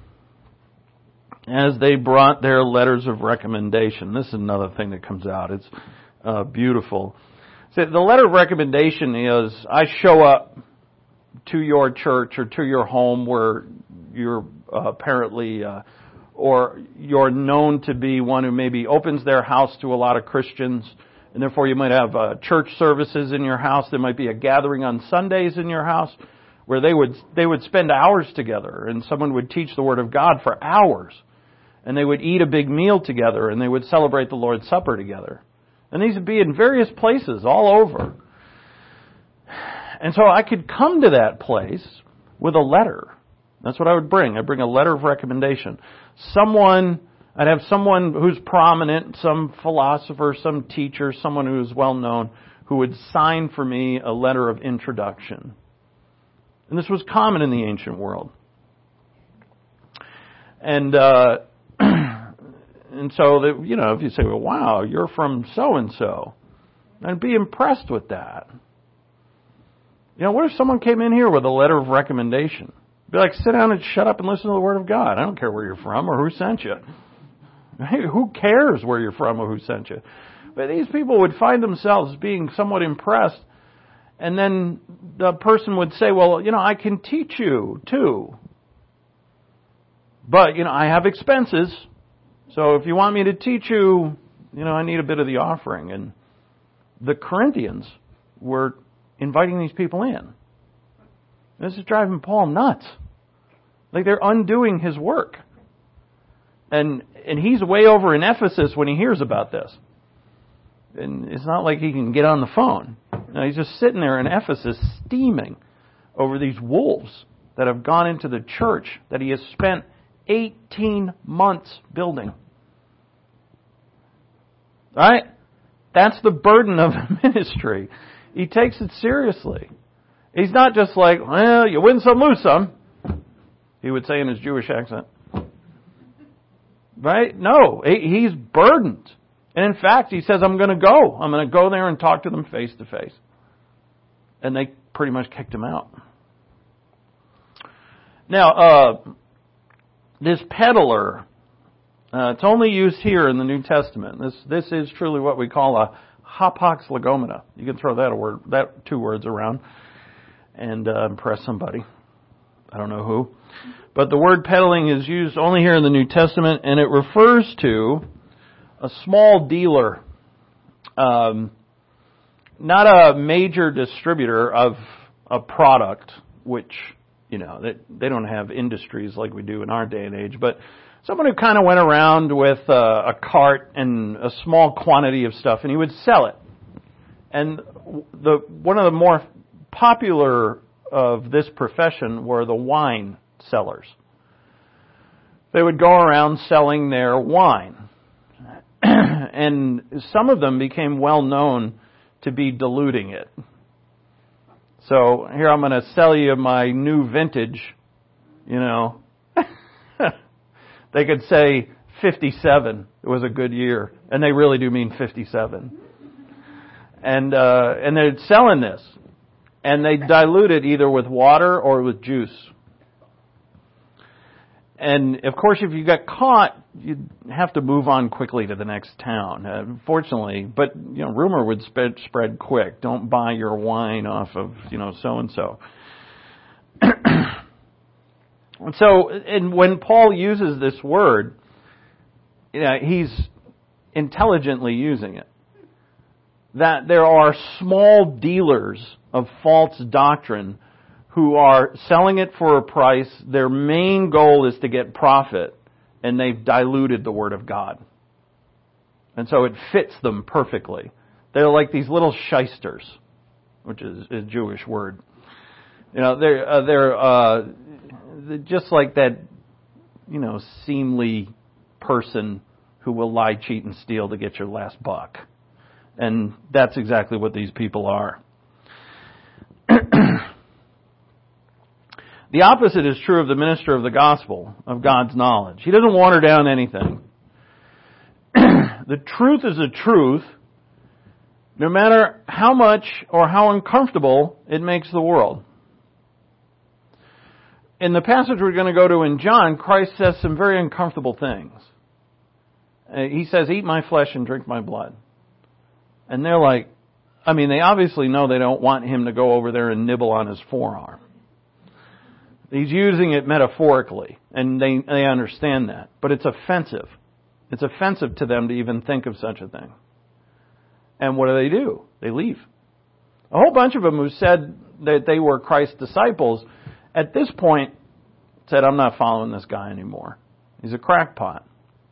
S2: as they brought their letters of recommendation. This is another thing that comes out. It's beautiful. So the letter of recommendation is, I show up to your church or to your home where you're apparently... or you're known to be one who maybe opens their house to a lot of Christians, and therefore you might have church services in your house. There might be a gathering on Sundays in your house where they would spend hours together, and someone would teach the Word of God for hours, and they would eat a big meal together, and they would celebrate the Lord's Supper together. And these would be in various places all over. And so I could come to that place with a letter. That's what I would bring. I'd bring a letter of recommendation. I'd have someone who's prominent, some philosopher, some teacher, someone who's well known, who would sign for me a letter of introduction. And this was common in the ancient world. And and so that, if you say, well, wow, you're from so and so, I'd be impressed with that. What if someone came in here with a letter of recommendation? Be like, sit down and shut up and listen to the Word of God. I don't care where you're from or who sent you. Hey, who cares where you're from or who sent you? But these people would find themselves being somewhat impressed, and then the person would say, well, I can teach you too. But, I have expenses, so if you want me to teach you, I need a bit of the offering. And the Corinthians were inviting these people in. This is driving Paul nuts. Like they're undoing his work. And he's way over in Ephesus when he hears about this. And it's not like he can get on the phone. No, he's just sitting there in Ephesus steaming over these wolves that have gone into the church that he has spent 18 months building. Right? That's the burden of ministry. He takes it seriously. He's not just like, well, you win some, lose some. He would say in his Jewish accent. Right? No, he's burdened. And in fact, he says, I'm going to go. I'm going to go there and talk to them face to face. And they pretty much kicked him out. Now, this peddler, it's only used here in the New Testament. This is truly what we call a hapax legomena. You can throw that two words around and impress somebody. I don't know who. But the word peddling is used only here in the New Testament, and it refers to a small dealer, not a major distributor of a product, which, they don't have industries like we do in our day and age, but someone who kind of went around with a cart and a small quantity of stuff, and he would sell it. And one of the more popular of this profession were the wine sellers. They would go around selling their wine. And some of them became well known to be diluting it. So here I'm going to sell you my new vintage, They could say 57. It was a good year. And they really do mean 57. And they're selling this. And they dilute it either with water or with juice. And of course, if you got caught, you'd have to move on quickly to the next town. Fortunately, but rumor would spread quick. Don't buy your wine off of so and so. And when Paul uses this word, he's intelligently using it. That there are small dealers of false doctrine who are selling it for a price. Their main goal is to get profit, and they've diluted the Word of God. And so it fits them perfectly. They're like these little shysters, which is a Jewish word. They're just like that, seemly person who will lie, cheat, and steal to get your last buck. And that's exactly what these people are. The opposite is true of the minister of the gospel, of God's knowledge. He doesn't water down anything. The truth is the truth, no matter how much or how uncomfortable it makes the world. In the passage we're going to go to in John, Christ says some very uncomfortable things. He says, eat my flesh and drink my blood. And they're like, they obviously know they don't want him to go over there and nibble on his forearm. He's using it metaphorically, and they understand that. But it's offensive. It's offensive to them to even think of such a thing. And what do? They leave. A whole bunch of them who said that they were Christ's disciples, at this point, said, I'm not following this guy anymore. He's a crackpot.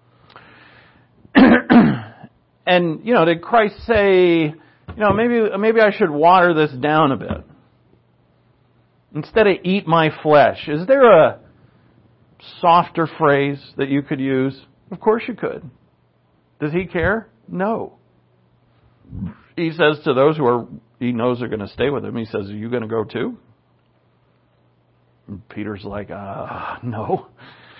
S2: And, did Christ say, maybe I should water this down a bit? Instead of eat my flesh, is there a softer phrase that you could use? Of course you could. Does he care? No. He says to those he knows are going to stay with him, he says, are you going to go too? And Peter's like, no.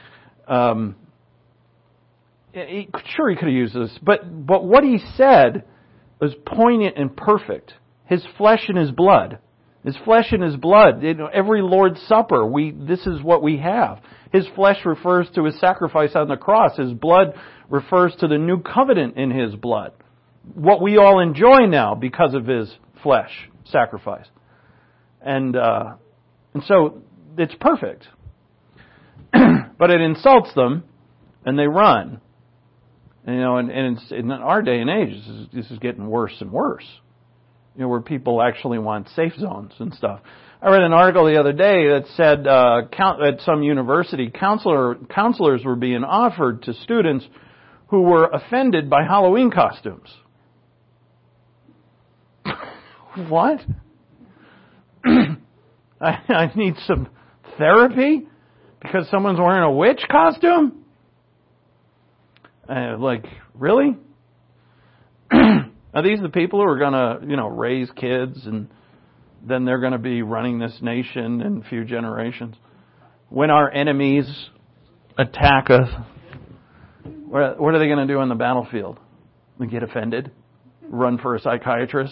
S2: Sure, he could have used this, but what he said was poignant and perfect. His flesh and his blood. His flesh and his blood. Every Lord's Supper, this is what we have. His flesh refers to his sacrifice on the cross. His blood refers to the new covenant in his blood. What we all enjoy now because of his flesh sacrifice. And so it's perfect. But it insults them, and they run. And it's, in our day and age, this is getting worse and worse. Where people actually want safe zones and stuff. I read an article the other day that said at some university, counselors were being offered to students who were offended by Halloween costumes. What? I need some therapy? Because someone's wearing a witch costume? Really? Are these the people who are going to, raise kids and then they're going to be running this nation in a few generations? When our enemies attack us, what are they going to do on the battlefield? They get offended? Run for a psychiatrist?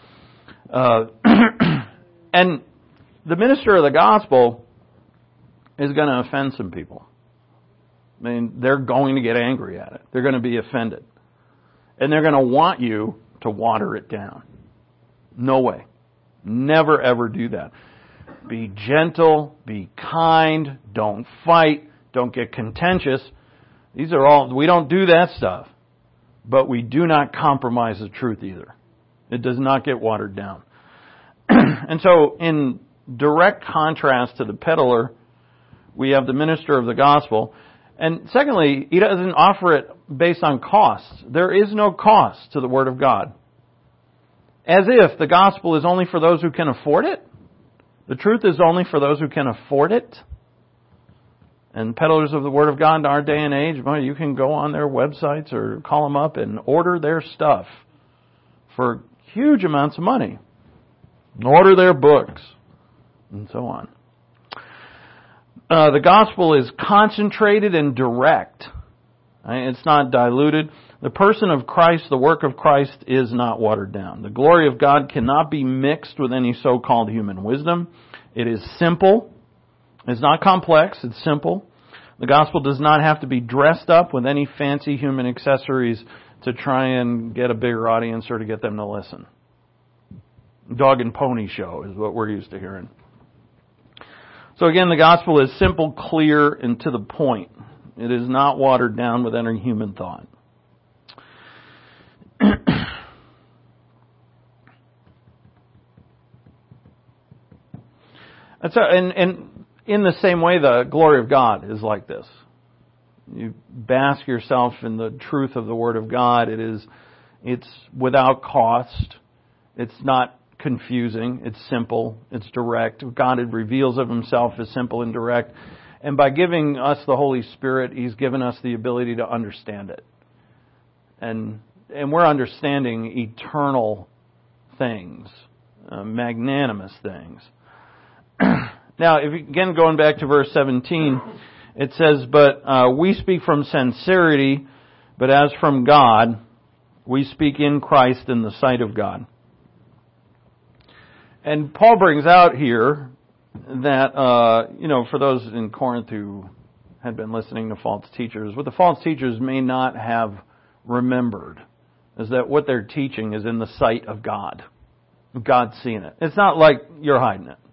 S2: And the minister of the gospel is going to offend some people. I mean, they're going to get angry at it. They're going to be offended. And they're going to want you to water it down. No way. Never ever do that. Be gentle, be kind, don't fight, don't get contentious. These are all, we don't do that stuff. But we do not compromise the truth either. It does not get watered down. And so, in direct contrast to the peddler, we have the minister of the gospel. And secondly, he doesn't offer it based on costs. There is no cost to the Word of God. As if the gospel is only for those who can afford it. The truth is only for those who can afford it. And peddlers of the Word of God in our day and age, well, you can go on their websites or call them up and order their stuff for huge amounts of money. Order their books, and so on. The gospel is concentrated and direct. It's not diluted. The person of Christ, the work of Christ, is not watered down. The glory of God cannot be mixed with any so-called human wisdom. It is simple. It's not complex. It's simple. The gospel does not have to be dressed up with any fancy human accessories to try and get a bigger audience or to get them to listen. Dog and pony show is what we're used to hearing. So again, the gospel is simple, clear, and to the point. It is not watered down with any human thought. And in the same way, the glory of God is like this. You bask yourself in the truth of the Word of God. It's without cost. It's not confusing. It's simple. It's direct. God reveals of Himself as simple and direct. And by giving us the Holy Spirit, He's given us the ability to understand it. And we're understanding eternal things, magnanimous things. Now, again, going back to verse 17, it says, "But we speak from sincerity, but as from God, we speak in Christ in the sight of God." And Paul brings out here that, for those in Corinth who had been listening to false teachers, what the false teachers may not have remembered is that what they're teaching is in the sight of God. God's seeing it. It's not like you're hiding it.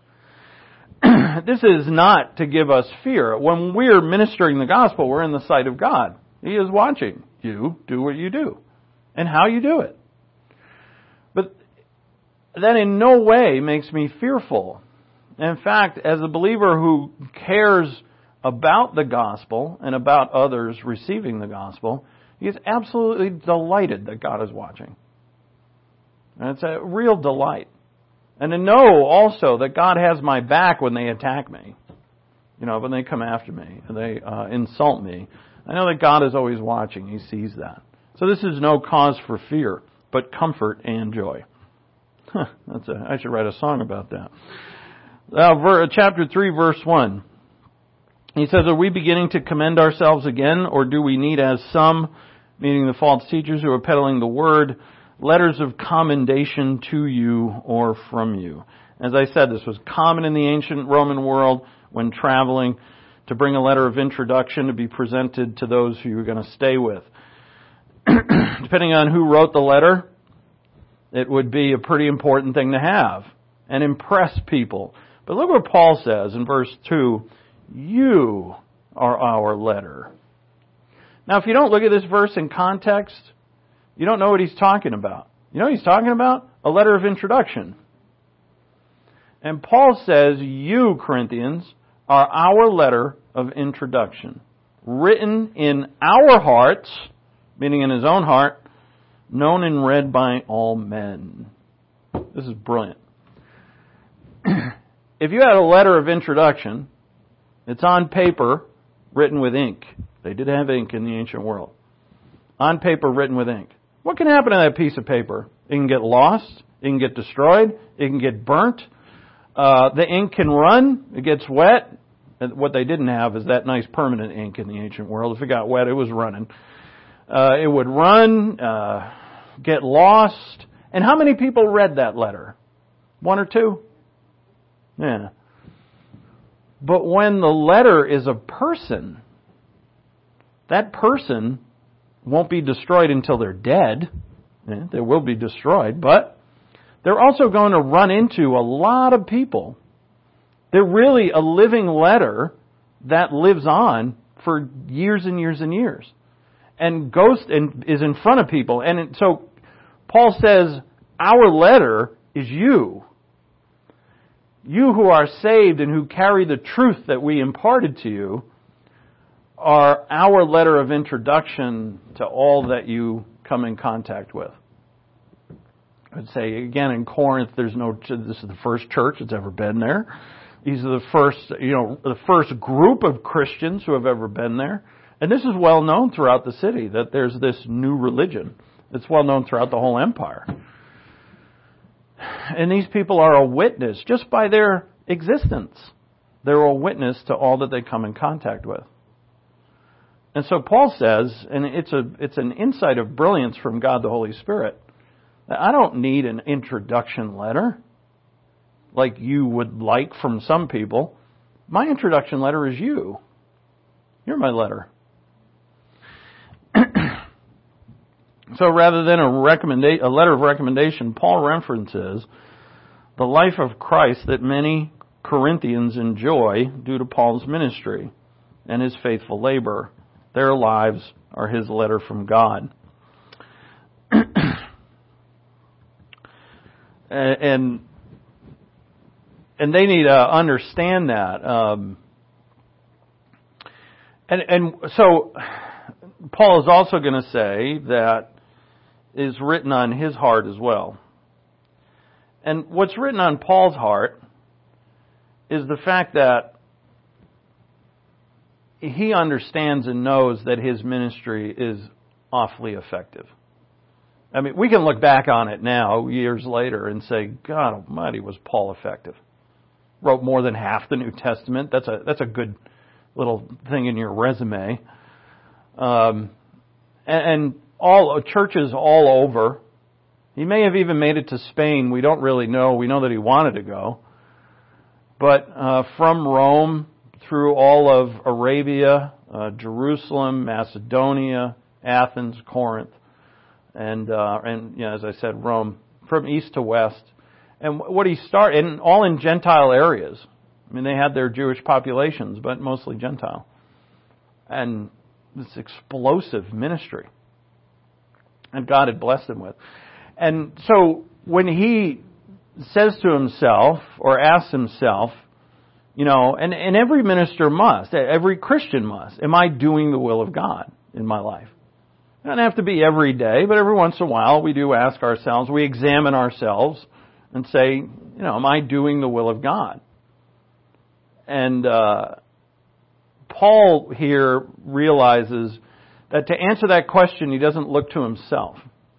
S2: This is not to give us fear. When we're ministering the gospel, we're in the sight of God. He is watching you do what you do and how you do it. But that in no way makes me fearful. In fact, as a believer who cares about the gospel and about others receiving the gospel, he is absolutely delighted that God is watching. And it's a real delight. And to know also that God has my back when they attack me. When they come after me and they insult me. I know that God is always watching. He sees that. So this is no cause for fear, but comfort and joy. I should write a song about that. Chapter 3, verse 1. He says, "Are we beginning to commend ourselves again, or do we need, as some," meaning the false teachers who are peddling the word, "letters of commendation to you or from you?" As I said, this was common in the ancient Roman world when traveling to bring a letter of introduction to be presented to those who you were going to stay with. Depending on who wrote the letter, it would be a pretty important thing to have and impress people. But look what Paul says in verse 2, "You are our letter." Now, if you don't look at this verse in context, you don't know what he's talking about. You know what he's talking about? A letter of introduction. And Paul says, "You, Corinthians, are our letter of introduction, written in our hearts," meaning in his own heart, "known and read by all men." This is brilliant. If you had a letter of introduction, It's on paper, written with ink. They did have ink in the ancient world. On paper, written with ink. What can happen to that piece of paper? It can get lost. It can get destroyed. It can get burnt. The ink can run. It gets wet. And what they didn't have is that nice permanent ink in the ancient world. If it got wet, it was running. It would run, get lost. And how many people read that letter? One or two? Yeah. But when the letter is a person, that person won't be destroyed until they're dead. Yeah, they will be destroyed, but they're also going to run into a lot of people. They're really a living letter that lives on for years and years and years. And goes and is in front of people. And so Paul says, our letter is you. You who are saved and who carry the truth that we imparted to you are our letter of introduction to all that you come in contact with. I'd say, again, in Corinth, this is the first church that's ever been there. These are the first group of Christians who have ever been there. And this is well known throughout the city, that there's this new religion. It's well known throughout the whole empire. And these people are a witness just by their existence. They're a witness to all that they come in contact with. And so Paul says, and it's an insight of brilliance from God the Holy Spirit, that I don't need an introduction letter like you would like from some people. My introduction letter is you. You're my letter. So rather than a letter of recommendation, Paul references the life of Christ that many Corinthians enjoy due to Paul's ministry and his faithful labor. Their lives are his letter from God. And they need to understand that. And so Paul is also going to say that is written on his heart as well. And what's written on Paul's heart is the fact that he understands and knows that his ministry is awfully effective. I mean, we can look back on it now, years later, and say, God Almighty, was Paul effective. Wrote more than half the New Testament. That's a good little thing in your resume. And all churches all over. He may have even made it to Spain. We don't really know. We know that he wanted to go. But from Rome through all of Arabia, Jerusalem, Macedonia, Athens, Corinth, and as I said, Rome, from east to west. And what he started, and all in Gentile areas. I mean, they had their Jewish populations, but mostly Gentile. And this explosive ministry. And God had blessed him with. And so when he says to himself, or asks himself, and every minister must, every Christian must, am I doing the will of God in my life? It doesn't have to be every day, but every once in a while we do ask ourselves, we examine ourselves and say, am I doing the will of God? And Paul here realizes that to answer that question, he doesn't look to himself.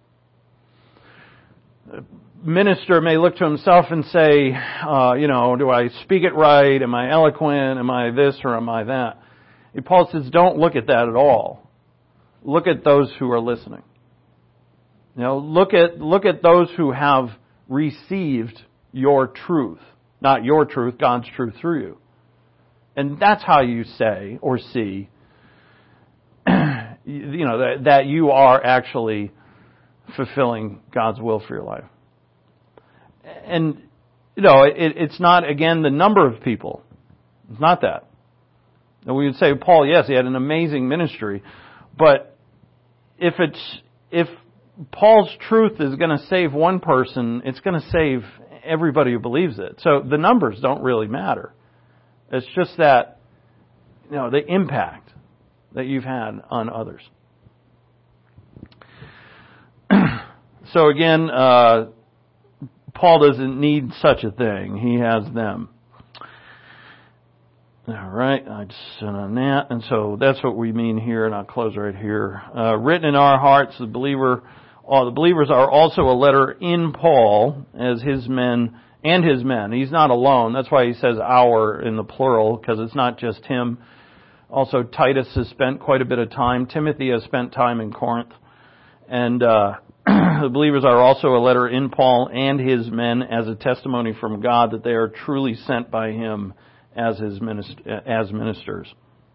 S2: A minister may look to himself and say, do I speak it right? Am I eloquent? Am I this or am I that? And Paul says, don't look at that at all. Look at those who are listening. Look at those who have received your truth. Not your truth, God's truth through you. And that's how you say or see that you are actually fulfilling God's will for your life. And, it's not, again, the number of people. It's not that. And we would say, Paul, yes, he had an amazing ministry. But if Paul's truth is going to save one person, it's going to save everybody who believes it. So the numbers don't really matter. It's just that, the impact that you've had on others. So again, Paul doesn't need such a thing. He has them. All right, I just sent on that, and so that's what we mean here, and I'll close right here. Written in our hearts, the believers are also a letter in Paul as his men and his men. He's not alone. That's why he says our in the plural, because it's not just him. Also, Titus has spent quite a bit of time. Timothy has spent time in Corinth. And the believers are also a letter in Paul and his men as a testimony from God that they are truly sent by him as his ministers.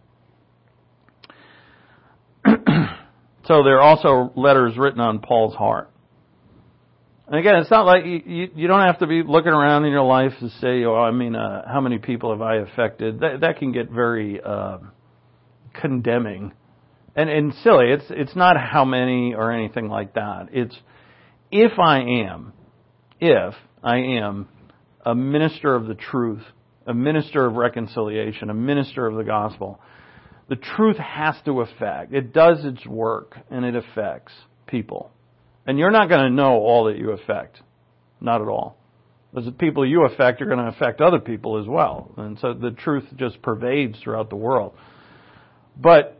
S2: So there are also letters written on Paul's heart. And again, it's not like you don't have to be looking around in your life to say, how many people have I affected? That can get very condemning and silly. It's not how many or anything like that. It's if I am a minister of the truth, a minister of reconciliation, a minister of the gospel, the truth has to affect. It does its work, and it affects people. And you're not going to know all that you affect. Not at all. Because the people you affect are going to affect other people as well. And so the truth just pervades throughout the world. But,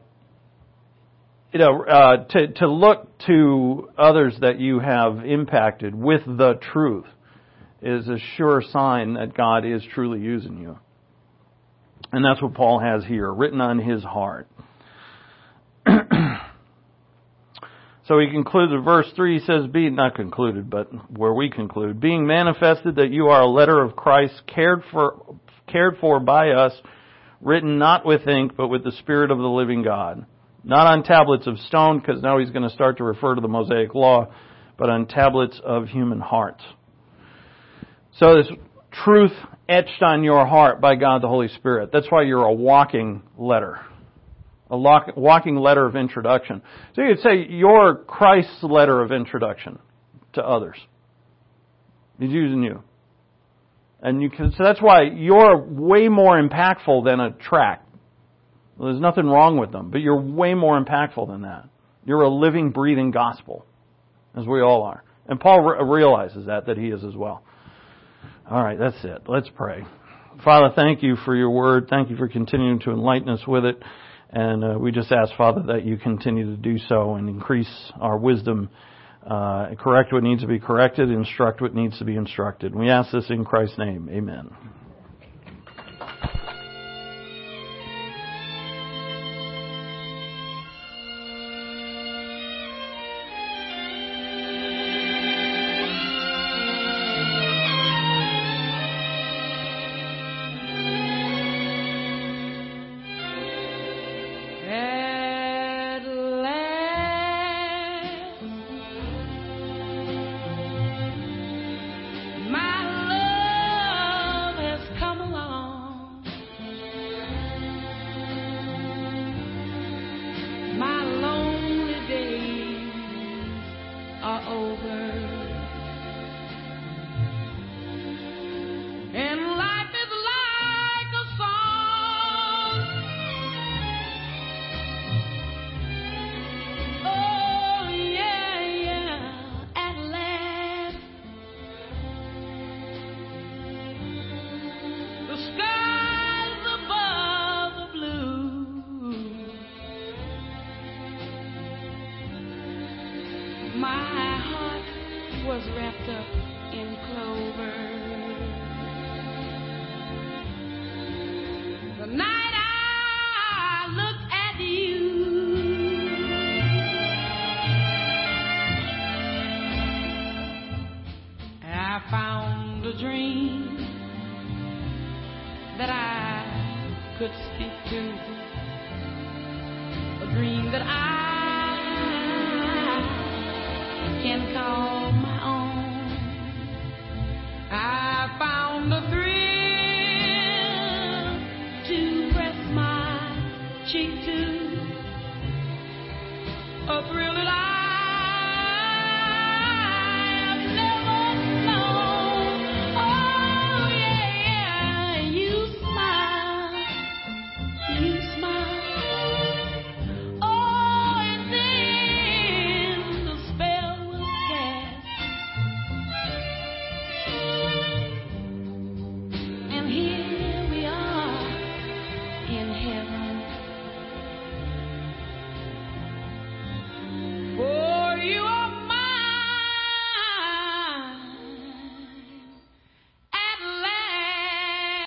S2: to look to others that you have impacted with the truth is a sure sign that God is truly using you. And that's what Paul has here, written on his heart. So he concludes in verse 3, he says, not concluded, but where we conclude, being manifested that you are a letter of Christ, cared for by us, written not with ink, but with the Spirit of the living God. Not on tablets of stone, because now he's going to start to refer to the Mosaic Law, but on tablets of human hearts. So this truth etched on your heart by God the Holy Spirit. That's why you're a walking letter. A walking letter of introduction. So you could say you're Christ's letter of introduction to others. He's using you. And so that's why you're way more impactful than a tract. Well, there's nothing wrong with them, but you're way more impactful than that. You're a living, breathing gospel, as we all are. And Paul realizes that he is as well. All right, that's it. Let's pray. Father, thank you for your word. Thank you for continuing to enlighten us with it. And we just ask, Father, that you continue to do so and increase our wisdom, correct what needs to be corrected, instruct what needs to be instructed. We ask this in Christ's name. Amen.
S3: My heart was wrapped up in clover. The night I looked at you, I found a dream that I could speak to, a dream that I can call